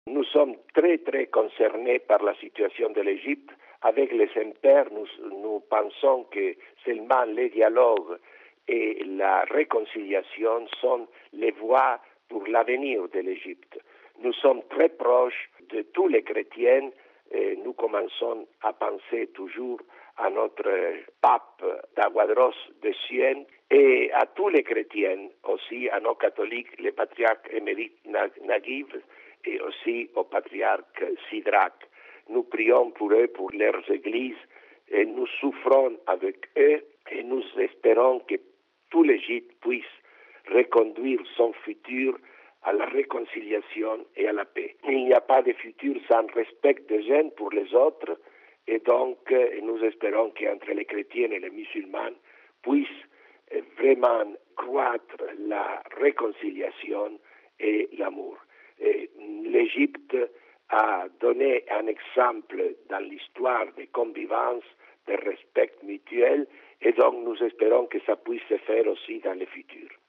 Nous sommes très concernés par la situation de l'Égypte. Avec les impairs, nous pensons que seulement les dialogues et la réconciliation sont les voies pour l'avenir de l'Égypte. Nous sommes très proches de tous les chrétiens et nous commençons à penser toujours à notre pape Tawadros de Sienne et à tous les chrétiens, aussi à nos catholiques, le patriarche émérite Naguib et aussi au patriarche Sidrak. Nous prions pour eux, pour leurs églises, et nous souffrons avec eux et nous espérons que tout l'Égypte puisse reconduire son futur à la réconciliation et à la paix. Il n'y a pas de futur sans respect des uns pour les autres, et donc nous espérons qu'entre les chrétiens et les musulmans puisse vraiment croître la réconciliation et l'amour. L'Égypte a donné un exemple dans l'histoire de convivence, de respect mutuel, et donc nous espérons que ça puisse se faire aussi dans le futur.